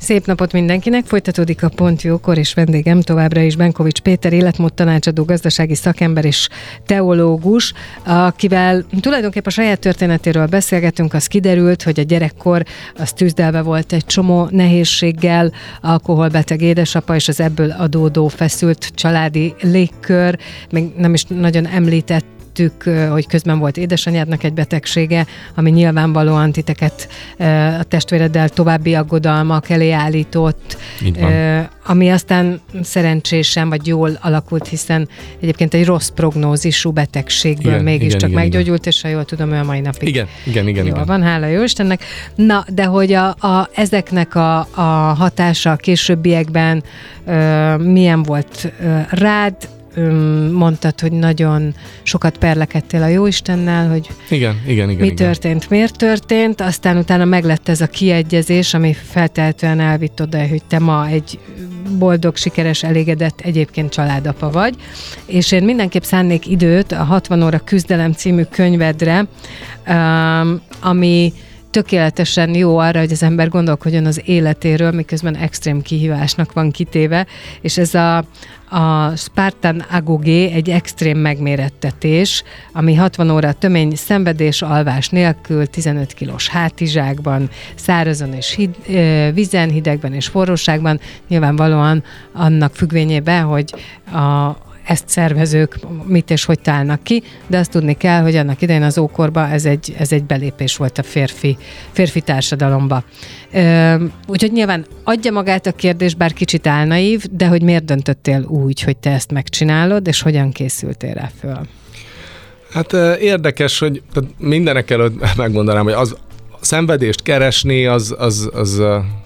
Szép napot mindenkinek, folytatódik a Pont Jókor, és vendégem továbbra is Benkovics Péter, életmódtanácsadó, gazdasági szakember és teológus, akivel tulajdonképpen a saját történetéről beszélgetünk. Az kiderült, hogy a gyerekkor az tűzdelve volt egy csomó nehézséggel, alkoholbeteg édesapa és az ebből adódó feszült családi légkör, még nem is nagyon említett, hogy közben volt édesanyádnak egy betegsége, ami nyilvánvalóan titeket a testvéreddel további aggodalmak elé állított, ami aztán szerencsésen vagy jól alakult, hiszen egyébként egy rossz prognózisú betegségből mégiscsak meggyógyult, és ha jól tudom, ő a mai napig igen. van, hála jó Istennek. Na, de hogy ezeknek a hatása a későbbiekben milyen volt rád? Mondtad, hogy nagyon sokat perlekedtél a Jóistennel, hogy igen, történt, miért történt, aztán utána meglett ez a kiegyezés, ami feltehetően elvitt oda, hogy te ma egy boldog, sikeres, elégedett, egyébként családapa vagy, és én mindenképp szánnék időt a 60 óra küzdelem című könyvedre, ami tökéletesen jó arra, hogy az ember gondolkodjon az életéről, miközben extrém kihívásnak van kitéve, és ez a Spartan Agogé egy extrém megmérettetés, ami 60 óra tömény szenvedés, alvás nélkül, 15 kilós hátizsákban, szárazon és vízen, hidegben és forróságban, nyilvánvalóan annak függvényében, hogy ezt szervezők mit és hogy találnak ki, de azt tudni kell, hogy annak idején az ókorban ez egy belépés volt a férfi társadalomba. Úgyhogy nyilván adja magát a kérdés, bár kicsit álnaív, de hogy miért döntöttél úgy, hogy te ezt megcsinálod, és hogyan készültél rá föl? Hát érdekes, hogy mindenek előtt megmondanám, hogy az szenvedést keresni, az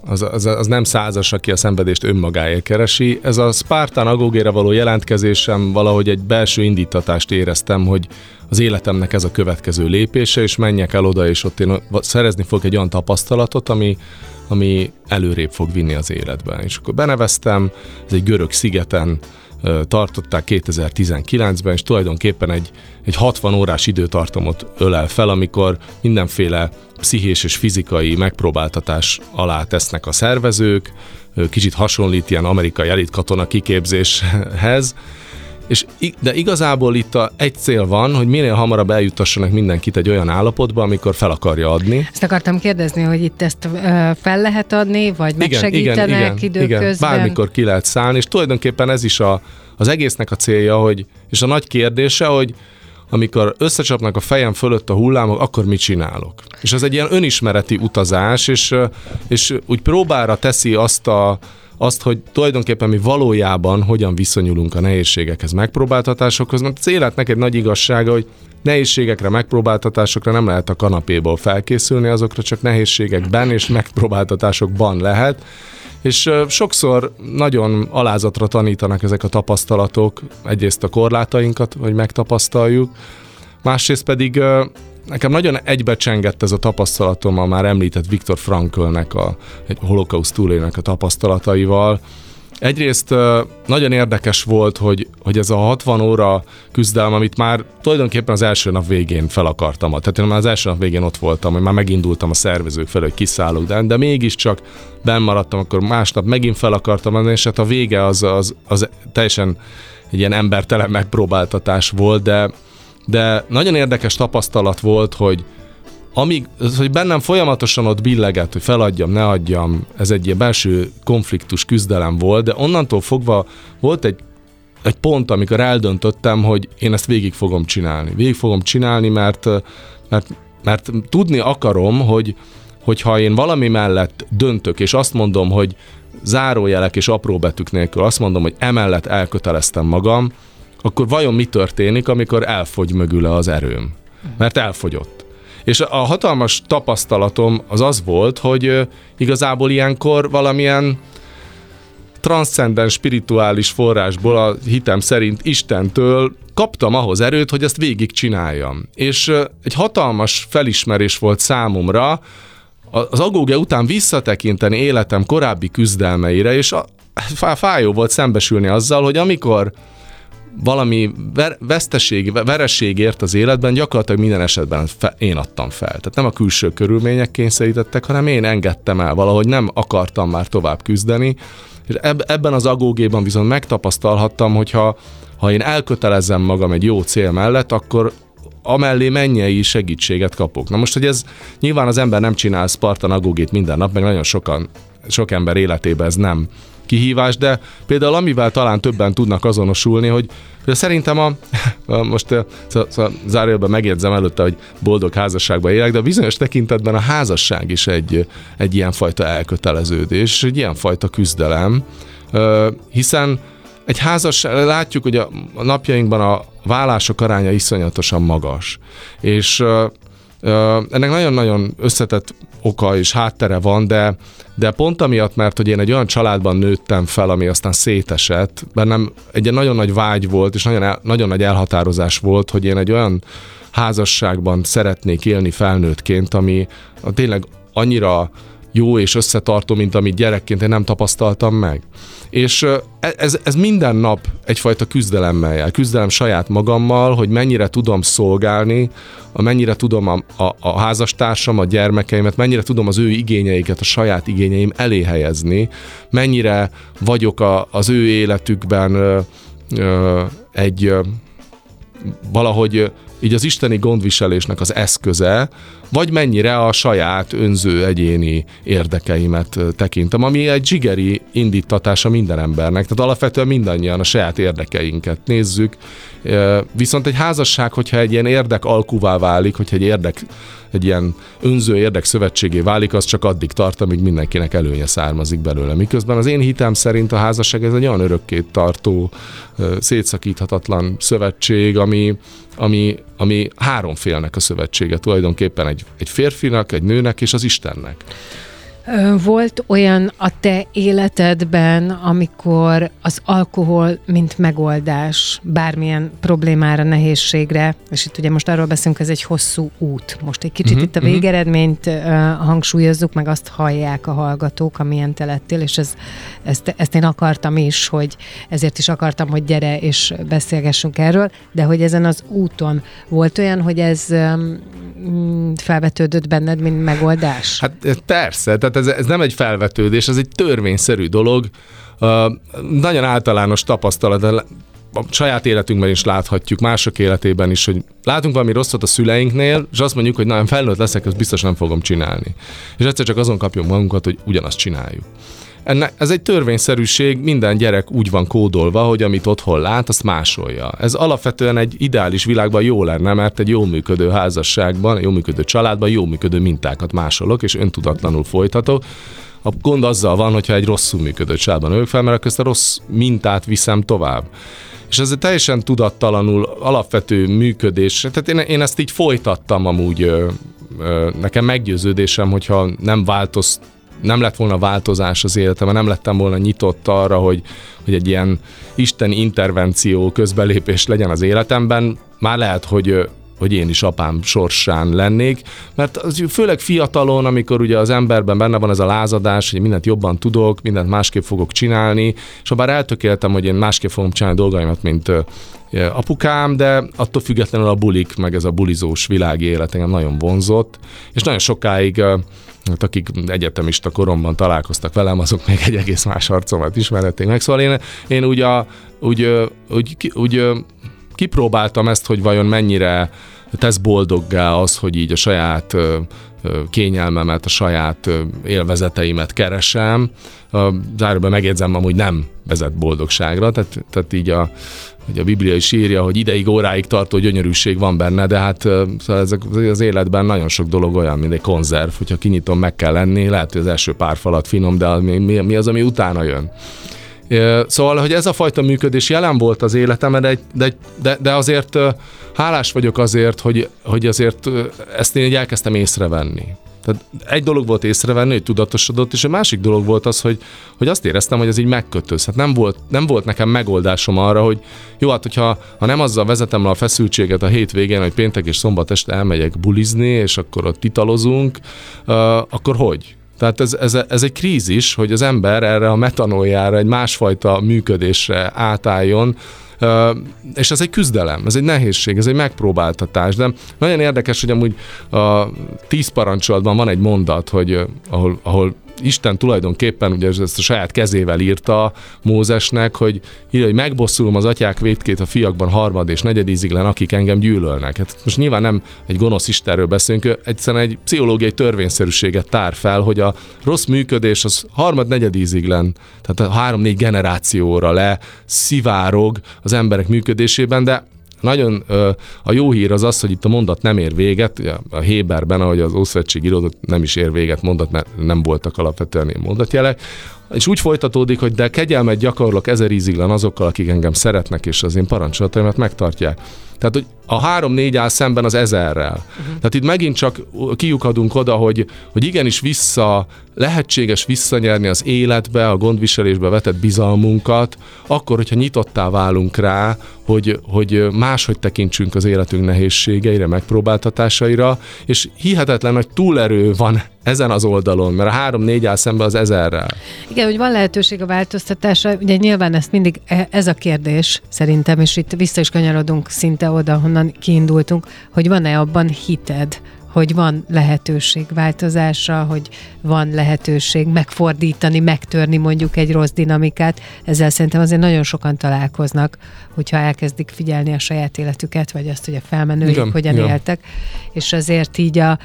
nem százas, aki a szenvedést önmagáért keresi. Ez a Spartan Agogére való jelentkezésem, valahogy egy belső indítatást éreztem, hogy az életemnek ez a következő lépése, és menjek el oda, és ott én szerezni fogok egy olyan tapasztalatot, ami előrébb fog vinni az életben. És akkor beneveztem, ez egy görög szigeten tartották 2019-ben, és tulajdonképpen egy 60 órás időtartamot ölel fel, amikor mindenféle pszichés és fizikai megpróbáltatás alá tesznek a szervezők, kicsit hasonlít ilyen amerikai elitkatona kiképzéshez, de igazából itt egy cél van, hogy minél hamarabb eljutassanak mindenkit egy olyan állapotba, amikor fel akarja adni. Ezt akartam kérdezni, hogy itt ezt fel lehet adni, vagy megsegítenek időközben? Igen, bármikor ki lehet szállni, és tulajdonképpen ez is az egésznek a célja, és a nagy kérdése, hogy amikor összecsapnak a fejem fölött a hullámok, akkor mit csinálok? És ez egy ilyen önismereti utazás, és úgy próbára teszi azt, hogy tulajdonképpen mi valójában hogyan viszonyulunk a nehézségekhez, megpróbáltatásokhoz, mert az életnek egy nagy igazsága, hogy nehézségekre, megpróbáltatásokra nem lehet a kanapéból felkészülni, azokra csak nehézségekben és megpróbáltatásokban lehet, és sokszor nagyon alázatra tanítanak ezek a tapasztalatok, egyrészt a korlátainkat, hogy megtapasztaljuk, másrészt pedig nekem nagyon egybecsengett ez a tapasztalatom a már említett Viktor Franklnek, egy holokauszt túlélőnek a tapasztalataival. Egyrészt nagyon érdekes volt, hogy ez a 60 óra küzdelem, amit már tulajdonképpen az első nap végén fel akartam. Tehát én már az első nap végén ott voltam, hogy már megindultam a szervezők felé, hogy kiszállok, de mégiscsak benn maradtam, akkor másnap megint fel akartam adni, és hát a vége az teljesen egy ilyen embertelen megpróbáltatás volt, de nagyon érdekes tapasztalat volt, hogy bennem folyamatosan ott billegett, hogy feladjam, ne adjam, ez egy ilyen belső konfliktus, küzdelem volt, de onnantól fogva volt egy pont, amikor eldöntöttem, hogy én ezt végig fogom csinálni. Végig fogom csinálni, mert tudni akarom, hogy ha én valami mellett döntök, és azt mondom, hogy zárójelek és apró betűk nélkül azt mondom, hogy emellett elköteleztem magam, akkor vajon mi történik, amikor elfogy mögüle az erőm? Mert elfogyott. És a hatalmas tapasztalatom az volt, hogy igazából ilyenkor valamilyen transzcendens spirituális forrásból, a hitem szerint Istentől kaptam ahhoz erőt, hogy ezt végig csináljam. És egy hatalmas felismerés volt számomra az Agóge után visszatekinteni életem korábbi küzdelmeire, és fájó volt szembesülni azzal, hogy amikor valami vereség ért az életben, gyakorlatilag minden esetben én adtam fel. Tehát nem a külső körülmények kényszerítettek, hanem én engedtem el, valahogy nem akartam már tovább küzdeni, és ebben az agógéban viszont megtapasztalhattam, hogyha én elkötelezem magam egy jó cél mellett, akkor amellé mennyei segítséget kapok. Na most, hogy ez nyilván az ember nem csinál Spartan agógét minden nap, meg nagyon sok ember életében ez nem kihívás, de például amivel talán többen tudnak azonosulni, hogy szerintem most zárójelben megjegyzem előtte, hogy boldog házasságban élek, de bizonyos tekintetben a házasság is egy ilyenfajta elköteleződés, egy ilyenfajta küzdelem, hiszen egy házasság, látjuk, hogy a napjainkban a vállások aránya iszonyatosan magas, és ennek nagyon-nagyon összetett oka és háttere van, de pont amiatt, mert hogy én egy olyan családban nőttem fel, ami aztán szétesett, bennem egy nagyon nagy vágy volt, és nagyon nagy elhatározás volt, hogy én egy olyan házasságban szeretnék élni felnőttként, ami tényleg annyira jó és összetartó, mint amit gyerekként én nem tapasztaltam meg. És ez minden nap egyfajta küzdelemmel jár. Küzdelem saját magammal, hogy mennyire tudom szolgálni, mennyire tudom a házastársam, a gyermekeimet, mennyire tudom az ő igényeiket a saját igényeim elé helyezni, mennyire vagyok az ő életükben valahogy így az isteni gondviselésnek az eszköze, vagy mennyire a saját önző egyéni érdekeimet tekintem, ami egy zsigeri indítatása minden embernek. Tehát alapvetően mindannyian a saját érdekeinket nézzük. Viszont egy házasság, hogyha egy ilyen érdek alkuvá válik, hogyha egy ilyen önző érdek szövetségé válik, az csak addig tart, amíg mindenkinek előnye származik belőle. Miközben az én hitem szerint a házasság ez egy olyan örökké tartó, szétszakíthatatlan szövetség, ami három félnek a szövetsége, tulajdonképpen egy férfinak, egy nőnek és az Istennek. Volt olyan a te életedben, amikor az alkohol, mint megoldás bármilyen problémára, nehézségre, és itt ugye most arról beszélünk, ez egy hosszú út. Most egy kicsit itt a végeredményt hangsúlyozzuk, meg azt hallják a hallgatók, amilyen te lettél, és ezt én akartam is, hogy ezért is akartam, hogy gyere és beszélgessünk erről, de hogy ezen az úton volt olyan, hogy ez felvetődött benned, mint megoldás? Hát persze, tehát ez nem egy felvetődés, ez egy törvényszerű dolog. Nagyon általános tapasztalat, a saját életünkben is láthatjuk, mások életében is, hogy látunk valami rosszat a szüleinknél, és azt mondjuk, hogy nagyon felnőtt leszek, ezt biztos nem fogom csinálni. És egyszer csak azon kapjuk magunkat, hogy ugyanazt csináljuk. Ez egy törvényszerűség, minden gyerek úgy van kódolva, hogy amit otthon lát, azt másolja. Ez alapvetően egy ideális világban jó lenne, mert egy jól működő házasságban, jól működő családban jól működő mintákat másolok, és öntudatlanul folytatok. A gond azzal van, hogyha egy rosszul működő családban nők fel, mert akkor ezt a rossz mintát viszem tovább. És ez egy teljesen tudattalanul alapvető működés. Tehát én ezt így folytattam amúgy, nekem meggyőződésem, hogyha nem lett volna változás az életemben, nem lettem volna nyitott arra, hogy egy ilyen isteni intervenció, közbelépés legyen az életemben, már lehet, hogy én is apám sorsán lennék, mert az, főleg fiatalon, amikor ugye az emberben benne van ez a lázadás, hogy mindent jobban tudok, mindent másképp fogok csinálni, és ha bár eltökéltem, hogy én másképp fogom csinálni dolgaimat, mint apukám, de attól függetlenül a bulik, meg ez a bulizós világi élet engem nagyon vonzott, és nagyon sokáig akik egyetemista koromban találkoztak velem, azok még egy egész más arcomat ismerhették meg. Szóval én úgy kipróbáltam ezt, hogy vajon mennyire tesz boldoggá az, hogy így a saját kényelmemet, a saját élvezeteimet keresem. Záróban megjegyzem, hogy nem vezet boldogságra, tehát így a Biblia is írja, hogy ideig, óráig tartó gyönyörűség van benne, de hát szóval ezek az életben nagyon sok dolog olyan, mint egy konzerv, hogyha kinyitom, meg kell lenni, lehet, hogy az első pár falat finom, de mi az, ami utána jön. Szóval, hogy ez a fajta működés jelen volt az életemben, de azért hálás vagyok azért, hogy azért ezt én így elkezdtem észrevenni. Tehát egy dolog volt észrevenni, hogy tudatosodott, és a másik dolog volt az, hogy azt éreztem, hogy ez így megkötöz. Hát nem volt nekem megoldásom arra, hogy jó, hát hogyha nem azzal vezetem le a feszültséget a hétvégén, hogy péntek és szombat este elmegyek bulizni, és akkor ott italozunk, akkor hogy? Tehát ez egy krízis, hogy az ember erre a metanoljára, egy másfajta működésre átálljon. És ez egy küzdelem, ez egy nehézség, ez egy megpróbáltatás, de nagyon érdekes, hogy amúgy a 10 parancsolatban van egy mondat, hogy ahol Isten tulajdonképpen ugye ezt a saját kezével írta Mózesnek, hogy megbosszulom az atyák vétkét a fiakban harmad és negyed íziglen, akik engem gyűlölnek. Hát most nyilván nem egy gonosz Istenről beszélünk, egyszerűen egy pszichológiai törvényszerűséget tár fel, hogy a rossz működés az harmad negyed íziglen, tehát a 3-4 generációra le szivárog az emberek működésében, de nagyon a jó hír az az, hogy itt a mondat nem ér véget, a Héberben, ahogy az Ószövetség íródott, nem is ér véget mondat, mert nem voltak alapvetően ilyen mondatjelek, és úgy folytatódik, hogy de kegyelmet gyakorlok 1000 íziglen azokkal, akik engem szeretnek, és az én parancsolataimat megtartják. Tehát, hogy a 3-4 áll szemben az 1000-rel. Tehát itt megint csak kiukadunk oda, hogy igenis lehetséges visszanyerni az életbe, a gondviselésbe vetett bizalmunkat, akkor, hogyha nyitottá válunk rá, hogy máshogy tekintsünk az életünk nehézségeire, megpróbáltatásaira, és hihetetlen nagy túlerő van ezen az oldalon, mert a 3-4 áll szemben az 1000-rel. Igen, hogy van lehetőség a változtatásra, ugye nyilván ezt mindig ez a kérdés szerintem, és itt vissza is kanyarodunk szinte oda, honnan kiindultunk, hogy van-e abban hited, hogy van lehetőség változásra, hogy van lehetőség megfordítani, megtörni mondjuk egy rossz dinamikát. Ezzel szerintem azért nagyon sokan találkoznak, hogyha elkezdik figyelni a saját életüket, vagy azt, hogy a felmenőik hogyan éltek. És azért így a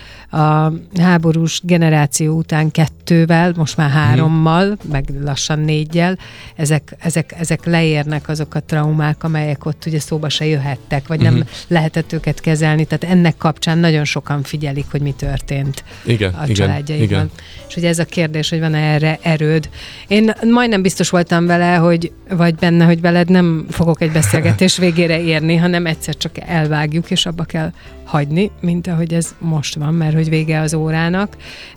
háborús generáció után 2-vel, most már 3-mal, meg lassan 4-jel, ezek leérnek azok a traumák, amelyek ott ugye szóba se jöhettek, vagy nem lehetett őket kezelni. Tehát ennek kapcsán nagyon sokan figyelik, hogy mi történt a családjaikban. És ugye ez a kérdés, hogy van-e erre erőd. Én majdnem biztos voltam vele, vagy benne, hogy veled nem fogok egy beszélgetés végére érni, hanem egyszer csak elvágjuk, és abba kell hagyni, mint ahogy ez most van, mert hogy vége az órának.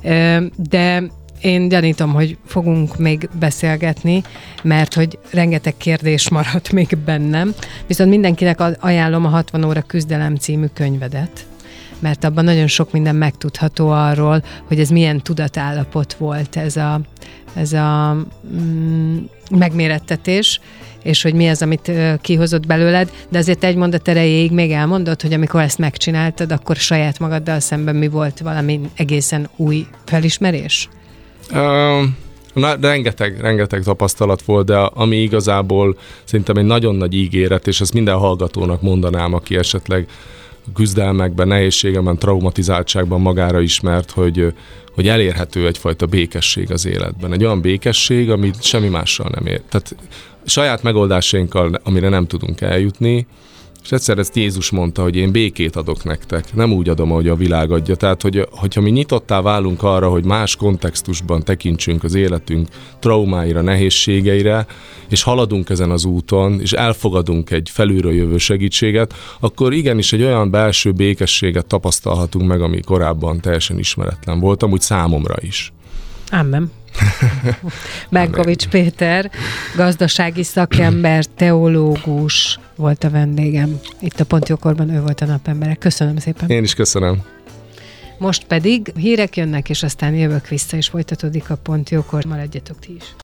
De én gyanítom, hogy fogunk még beszélgetni, mert hogy rengeteg kérdés maradt még bennem. Viszont mindenkinek ajánlom a 60 óra küzdelem című könyvedet, mert abban nagyon sok minden megtudható arról, hogy ez milyen tudatállapot volt ez a megmérettetés, és hogy mi az, amit kihozott belőled, de azért egy mondat erejéig még elmondod, hogy amikor ezt megcsináltad, akkor saját magaddal szemben mi volt valami egészen új felismerés? Rengeteg tapasztalat volt, de ami igazából szerintem egy nagyon nagy ígéret, és ezt minden hallgatónak mondanám, aki esetleg küzdelmekben, nehézségekben, traumatizáltságban magára ismert, hogy elérhető egyfajta békesség az életben. Egy olyan békesség, amit semmi mással nem ér. Tehát saját megoldásainkkal, amire nem tudunk eljutni, és egyszer ezt Jézus mondta, hogy én békét adok nektek, nem úgy adom, ahogy a világ adja. Tehát, hogyha mi nyitottá válunk arra, hogy más kontextusban tekintsünk az életünk traumáira, nehézségeire, és haladunk ezen az úton, és elfogadunk egy felülről jövő segítséget, akkor igenis egy olyan belső békességet tapasztalhatunk meg, ami korábban teljesen ismeretlen volt, amúgy számomra is. Amen. Benkovics Péter, gazdasági szakember, teológus volt a vendégem. Itt a Pont Jókorban ő volt a napembere. Köszönöm szépen. Én is köszönöm. Most pedig hírek jönnek, és aztán jövök vissza, és folytatódik a Pont Jókor. Maradjatok ti is.